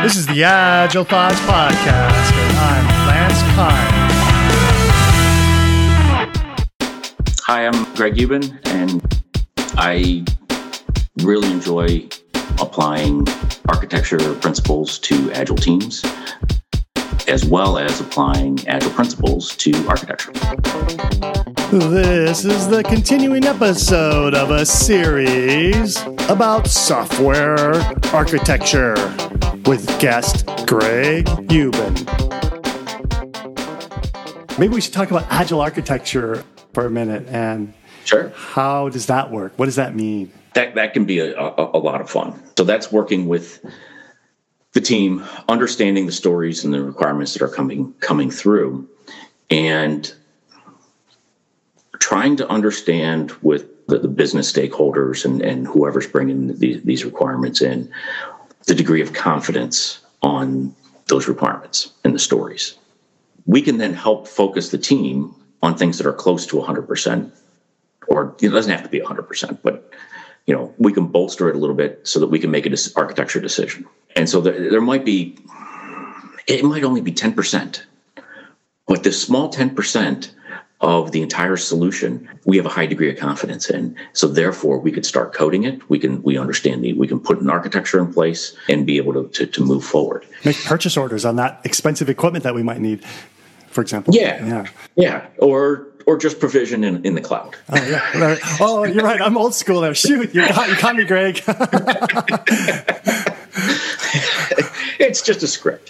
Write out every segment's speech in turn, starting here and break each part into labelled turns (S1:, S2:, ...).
S1: This is the Agile Thoughts Podcast, and I'm Lance Kine.
S2: Hi, I'm Greg Ubben, and I really enjoy applying architecture principles to Agile teams, as well as applying Agile principles to architecture.
S1: This is the continuing episode of a series about software architecture with guest Greg Ubben. Maybe we should talk about Agile architecture for a minute. And
S2: sure.
S1: How does that work? What does that mean?
S2: That can be a lot of fun. So that's working with the team, understanding the stories and the requirements that are coming through, and trying to understand with the business stakeholders and whoever's bringing these requirements in, the degree of confidence on those requirements and the stories. We can then help focus the team on things that are close to 100%, or it doesn't have to be 100%, but we can bolster it a little bit so that we can make an architecture decision. And so it might only be 10%, but this small 10% of the entire solution, we have a high degree of confidence in. So therefore, we could start coding it. We can put an architecture in place and be able to move forward.
S1: Make purchase orders on that expensive equipment that we might need, for example.
S2: Yeah. Or just provision in the cloud.
S1: Oh, yeah. Oh, you're right. I'm old school there. Shoot, you caught me, Greg.
S2: It's just a script.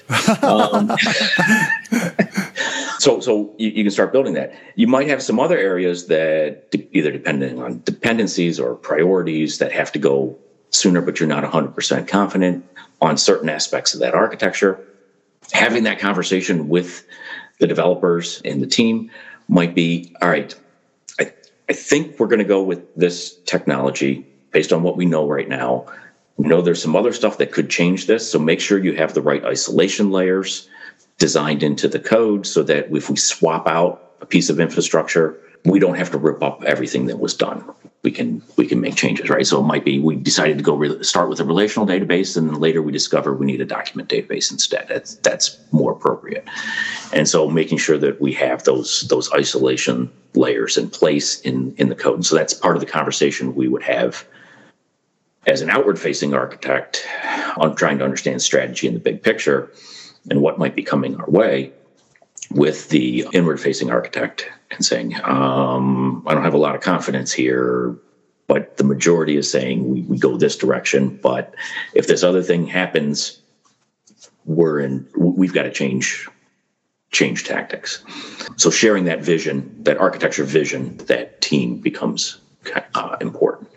S2: So you can start building that. You might have some other areas that either depending on dependencies or priorities that have to go sooner, but you're not 100% confident on certain aspects of that architecture. Having that conversation with the developers and the team might be, all right, I think we're going to go with this technology based on what we know right now. We know there's some other stuff that could change this, so make sure you have the right isolation layers designed into the code so that if we swap out a piece of infrastructure, we don't have to rip up everything that was done. We can make changes, right? So it might be we decided to go start with a relational database, and then later we discover we need a document database instead. That's more appropriate. And so making sure that we have those isolation layers in place in the code. And so that's part of the conversation we would have as an outward-facing architect on trying to understand strategy in the big picture and what might be coming our way, with the inward-facing architect and saying, I don't have a lot of confidence here, but the majority is saying we go this direction. But if this other thing happens, we've got to change tactics. So sharing that vision, that architecture vision, that team becomes important.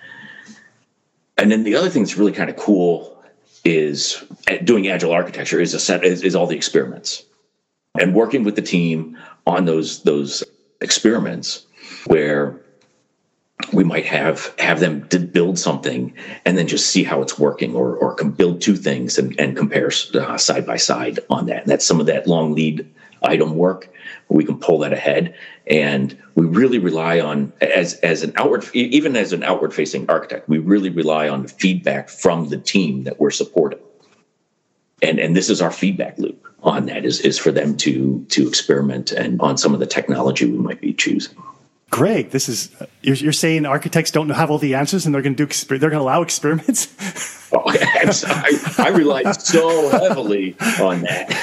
S2: And then the other thing that's really kind of cool is doing Agile architecture is all the experiments and working with the team on those experiments where we might have them to build something and then just see how it's working, or build two things and compare side by side on that. And that's some of that long lead item work where we can pull that ahead. And we really rely on, as an outward facing architect, we really rely on the feedback from the team that we're supporting. And this is our feedback loop on that is for them to experiment and on some of the technology we might be choosing.
S1: Greg, this is you're saying architects don't have all the answers and they're going to allow experiments?
S2: Oh, I rely so heavily on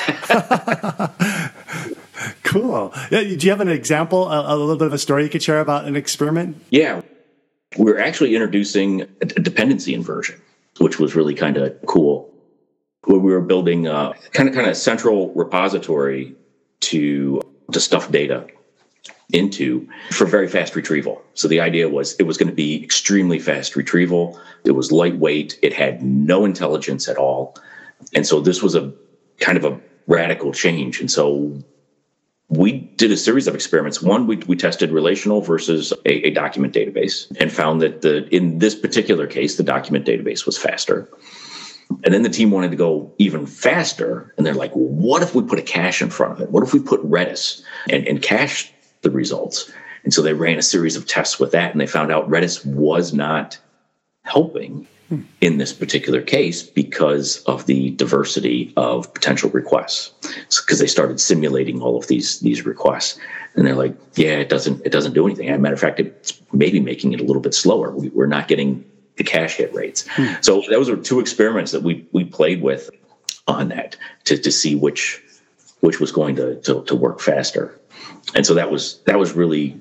S2: that.
S1: Cool. Yeah, do you have an example, a little bit of a story you could share about an experiment?
S2: Yeah. We're actually introducing a dependency inversion, which was really kind of cool. Where we were building a kind of central repository to stuff data into for very fast retrieval. So the idea was it was going to be extremely fast retrieval. It was lightweight. It had no intelligence at all. And so this was a kind of a radical change. And so we did a series of experiments. One, we tested relational versus a document database and found that in this particular case, the document database was faster. And then the team wanted to go even faster. And they're like, well, what if we put a cache in front of it? What if we put Redis and cache the results? And so they ran a series of tests with that, and they found out Redis was not helping in this particular case because of the diversity of potential requests. Because they started simulating all of these requests, and they're like, yeah, it doesn't do anything. As a matter of fact, it's maybe making it a little bit slower. We're not getting the cache hit rates. So those were two experiments that we played with on that to see which was going to work faster. And so that was really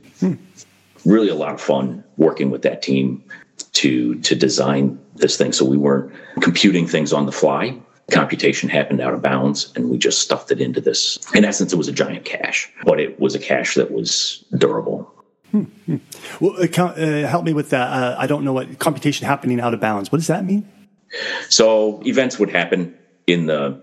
S2: a lot of fun working with that team to design this thing. So we weren't computing things on the fly. Computation happened out of bounds, and we just stuffed it into this. In essence, it was a giant cache, but it was a cache that was durable.
S1: Well, help me with that. I don't know what computation happening out of bounds. What does that mean?
S2: So events would happen in the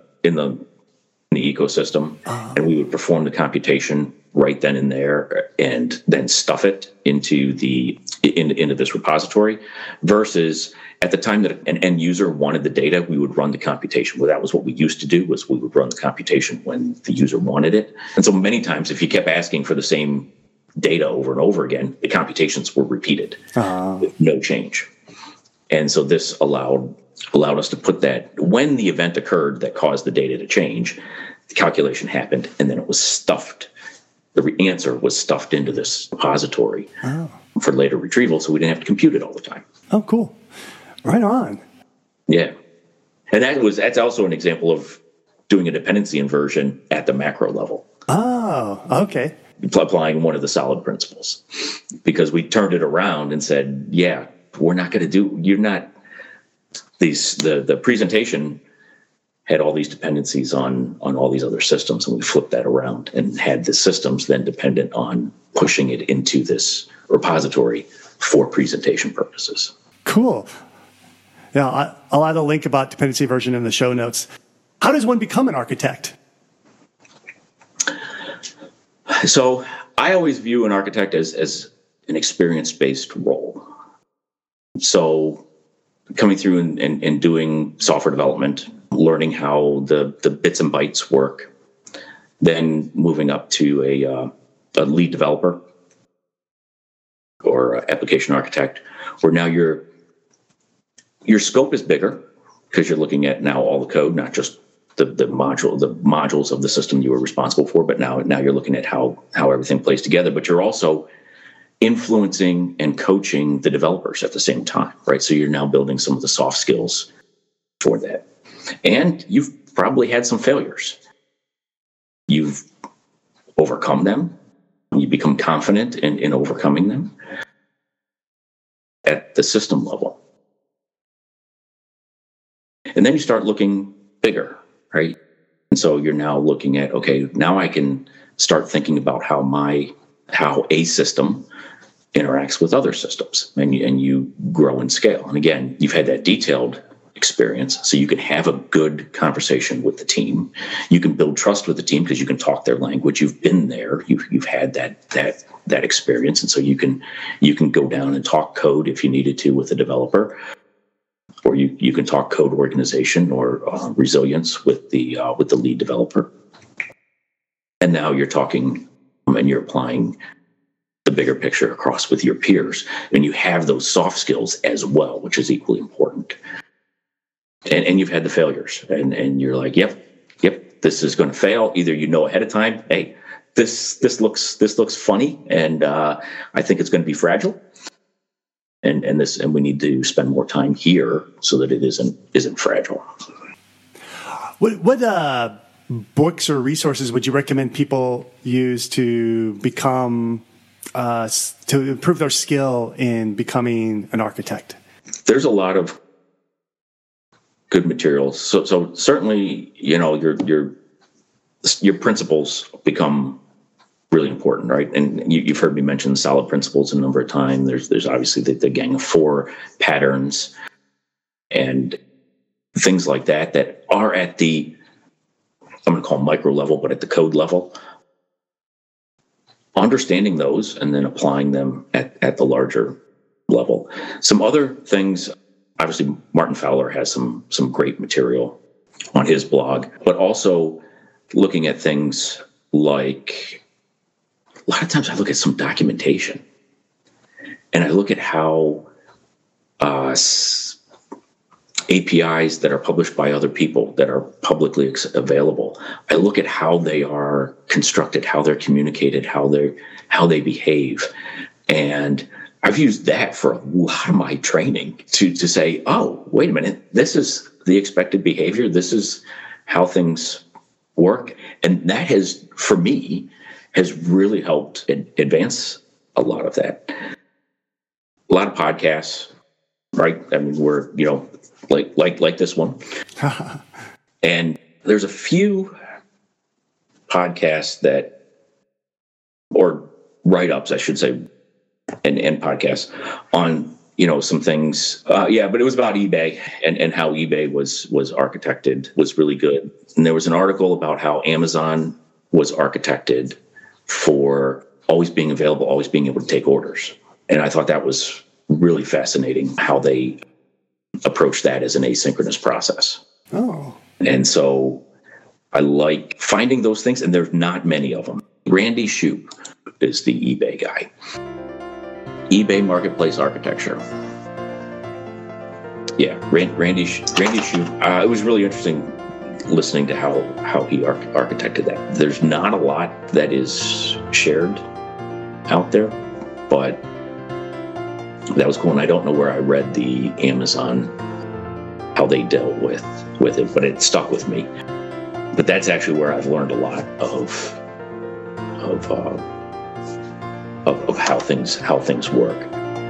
S2: ecosystem, and we would perform the computation right then and there, and then stuff it into this repository. Versus at the time that an end user wanted the data, we would run the computation. Well, that was what we used to do, was we would run the computation when the user wanted it. And so many times, if you kept asking for the same data over and over again, the computations were repeated with no change. And so this allowed us to put that, when the event occurred that caused the data to change, the calculation happened, and then it was stuffed. The answer was stuffed into this repository for later retrieval, so we didn't have to compute it all the time.
S1: Oh, cool. Right on.
S2: Yeah. And that's also an example of doing a dependency inversion at the macro level.
S1: Oh, okay.
S2: Applying one of the solid principles. Because we turned it around and said, yeah, we're not going to do, you're not, the presentation had all these dependencies on all these other systems, and we flipped that around and had the systems then dependent on pushing it into this repository for presentation purposes.
S1: Cool. Yeah, I'll add a link about dependency inversion in the show notes. How does one become an architect?
S2: So I always view an architect as an experience-based role. So coming through and doing software development, learning how the bits and bytes work, then moving up to a lead developer or application architect, where now your scope is bigger because you're looking at now all the code, not just the modules of the system you were responsible for, but now you're looking at how everything plays together. But you're also influencing and coaching the developers at the same time, right? So you're now building some of the soft skills for that. And you've probably had some failures. You've overcome them. You become confident in overcoming them at the system level. And then you start looking bigger, right? And so you're now looking at, okay, now I can start thinking about how a system interacts with other systems, and you grow and scale. And again, you've had that detailed experience, so you can have a good conversation with the team. You can build trust with the team because you can talk their language. You've been there. You've had that experience, and so you can go down and talk code if you needed to with the developer, or you can talk code organization or resilience with the lead developer. And now you're talking and you're applying the bigger picture across with your peers, and you have those soft skills as well, which is equally important. And you've had the failures, and you're like, yep, this is going to fail. Either you know ahead of time, hey, this looks funny, and I think it's going to be fragile, and we need to spend more time here so that it isn't fragile.
S1: What books or resources would you recommend people use to become to improve their skill in becoming an architect? There's
S2: a lot of good materials. So certainly, your principles become really important, right? And you've heard me mention solid principles a number of times. There's obviously the Gang of Four patterns and things like that are at the, I'm going to call micro level, but at the code level. Understanding those and then applying them at the larger level. Some other things, obviously Martin Fowler has some great material on his blog, but also looking at things like, a lot of times I look at some documentation and I look at how APIs that are published by other people that are publicly available. I look at how they are constructed, how they're communicated, how they behave. And I've used that for a lot of my training to say, oh, wait a minute, this is the expected behavior. This is how things work. And that has, for me, has really helped advance a lot of that. A lot of podcasts, right? I mean, we're, like this one. And there's a few podcasts or write-ups, I should say, and podcasts on, some things. But it was about eBay and how eBay was architected was really good. And there was an article about how Amazon was architected for always being available, always being able to take orders. And I thought that was really fascinating how they approach that as an asynchronous process.
S1: Oh.
S2: And so I like finding those things, and there's not many of them. Randy Shoup is the eBay guy. eBay Marketplace Architecture. Yeah, Randy Shoup. It was really interesting listening to how he architected that. There's not a lot that is shared out there, but that was cool. And I don't know where I read the Amazon, how they dealt with it, but it stuck with me. But that's actually where I've learned a lot of how things work.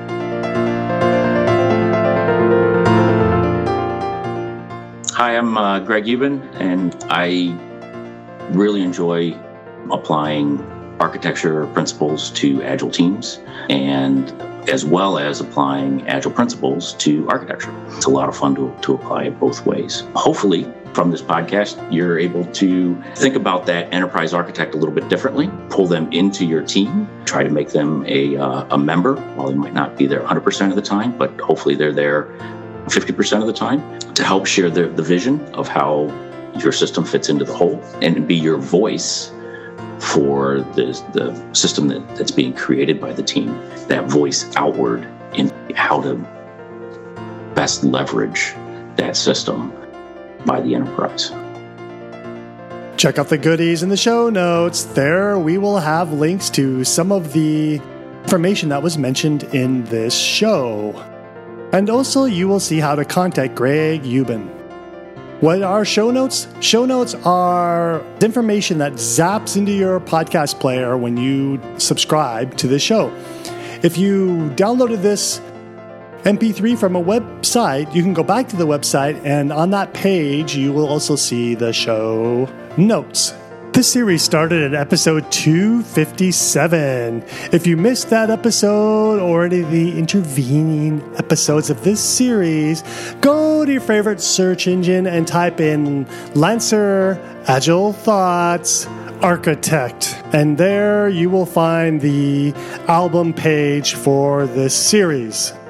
S2: Hi, I'm Greg Ubben, and I really enjoy applying architecture principles to Agile teams, and as well as applying Agile principles to architecture. It's a lot of fun to apply it both ways. Hopefully, from this podcast, you're able to think about that enterprise architect a little bit differently, pull them into your team, try to make them a member, while they might not be there 100% of the time, but hopefully they're there 50% of the time, to help share the vision of how your system fits into the whole and be your voice for the system that's being created by the team, that voice outward in how to best leverage that system by the enterprise.
S1: Check out the goodies in the show notes. There we will have links to some of the information that was mentioned in this show. And also you will see how to contact Greg Ubben. What are show notes? Show notes are information that zaps into your podcast player when you subscribe to the show. If you downloaded this MP3 from a website, you can go back to the website, and on that page, you will also see the show notes. This series started at episode 257. If you missed that episode or any of the intervening episodes of this series, go to your favorite search engine and type in Lancer Agile Thoughts Architect. And there you will find the album page for this series.